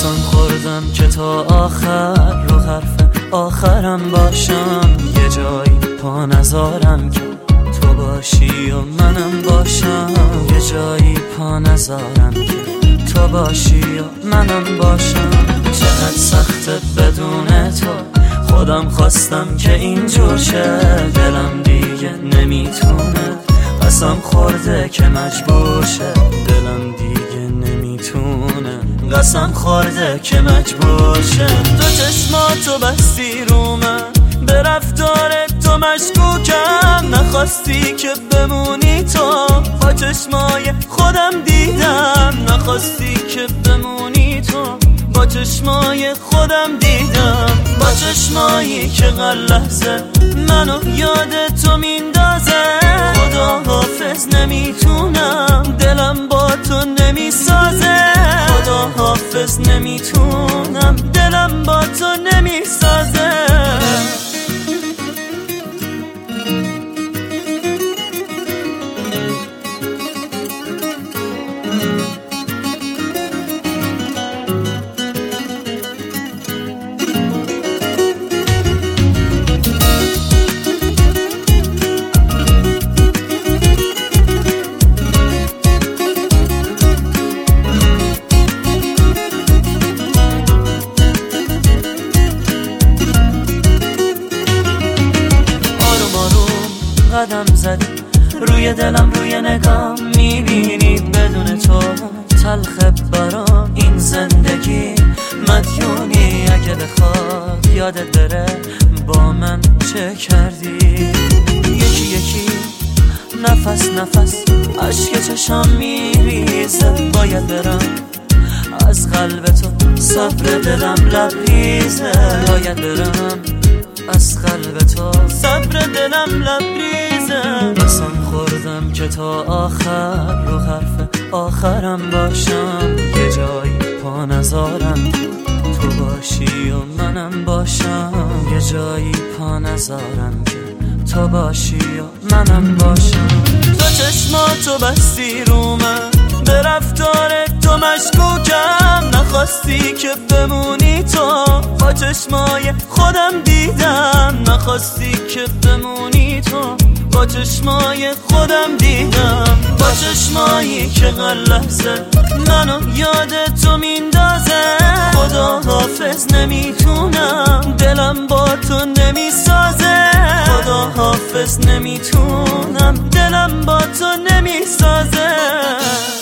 قسم خوردم که تا آخر رو حرف آخرم باشم، یه جایی پا نذارم که تو باشی و منم باشم، یه جایی پا نذارم که تو باشی و منم باشم. چقدر سخته بدون تو، خودم خواستم که اینجور شه، دلم دیگه نمیتونه، قسم خورده که مجبور شه، دلم دیگه نمیتونه، قسم خورده که مجبور شه. تو چشماتو بستی رو من، به رفتار تو مشکوکم، نخواستی که بمونی تو، با چشمای خودم دیدم، نخواستی که بمونی تو، با چشمای خودم دیدم، با چشمایی که هر لحظه منو یاد تو میندازه. خدا حافظ نمیتونم، دلم با تو نمیسازه، خدا حافظ نمیتونم، دلم با تو نمیسازه. قدم زدی روی دلم، روی نگام میبینی بدون تو تلخ برام این زندگی. مدیونی اگه بخواد یادت بره با من چه کردی. یکی یکی نفس نفس عشق چشم میریزه، باید برم از قلب تو، صبر دلم لبریزه، باید برم از قلب تو، صبر دلم لبریزه. قسم خوردم که تا آخر رو حرف آخرم باشم، یه جایی پا نذارم تو باشی و منم باشم، یه جایی پا نذارم که تو باشی و منم باشم. تو چشماتو بستی رو من، به رفتار تو مشکوکم، نخواستی که بمونی تو، با چشمای خودم دیدم، نخواستی که بمونی تو، با چشمای خودم دیدم، با چشمایی که هر لحظه منو یاد تو میندازه. خدا حافظ نمیتونم، دلم با تو نمیسازه، خدا حافظ نمیتونم، دلم با تو نمیسازه.